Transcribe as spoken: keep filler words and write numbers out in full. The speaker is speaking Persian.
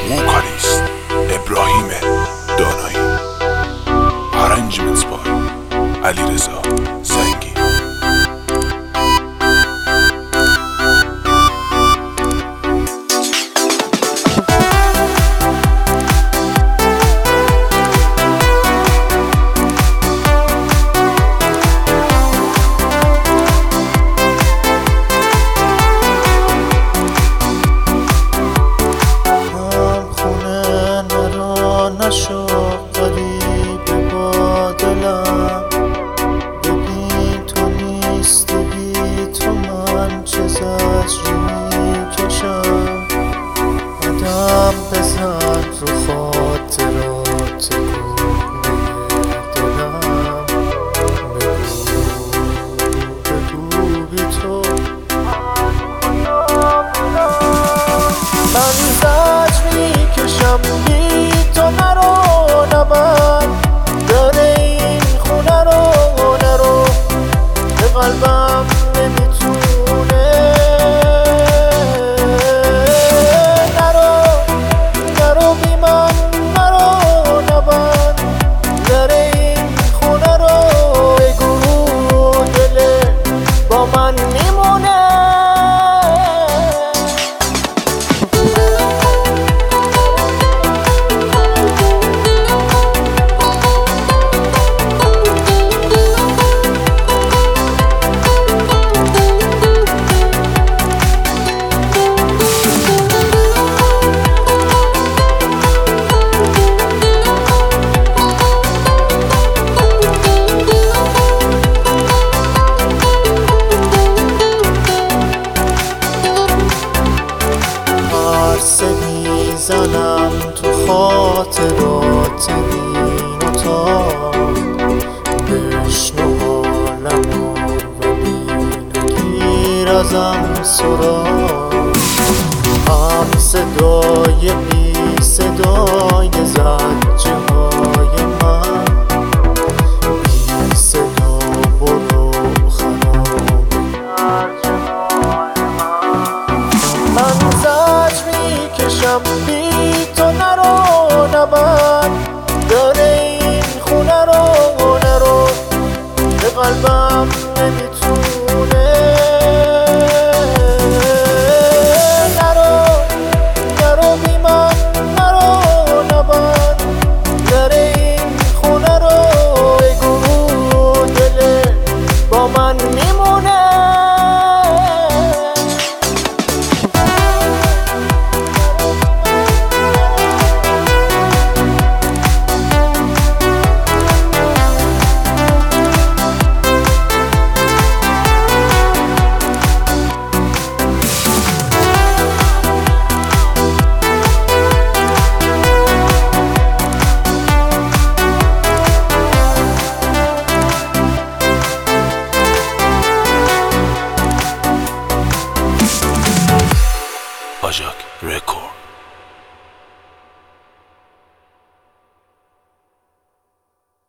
ووکالیست ابراهیم دانایی. Arrangements by علیرضا زنگی. نشو غریب با دلم، ببین تو نیستی بی تو من چه زجری میکشم. قدم بزن رو خاطرات کوه دلم، بگو بگو بی تو من زجر میکشم. بی تو نرو نبر داره این خونه رو، نرو به قلبم نمیتونه. نرو نرو بی من نرو نبر داره این خونه رو، بگو دل با من میمونه. میزنم تو خاطرات این اتاق، بشنو حالمو ولی نگیر ازم سراغ. هم صدای بی صدای زجه های من، بی صدا برو خراب گرچه های من. من زجر میکشم بی تو نرو نبر داره این خونه رو، نرو به قلبم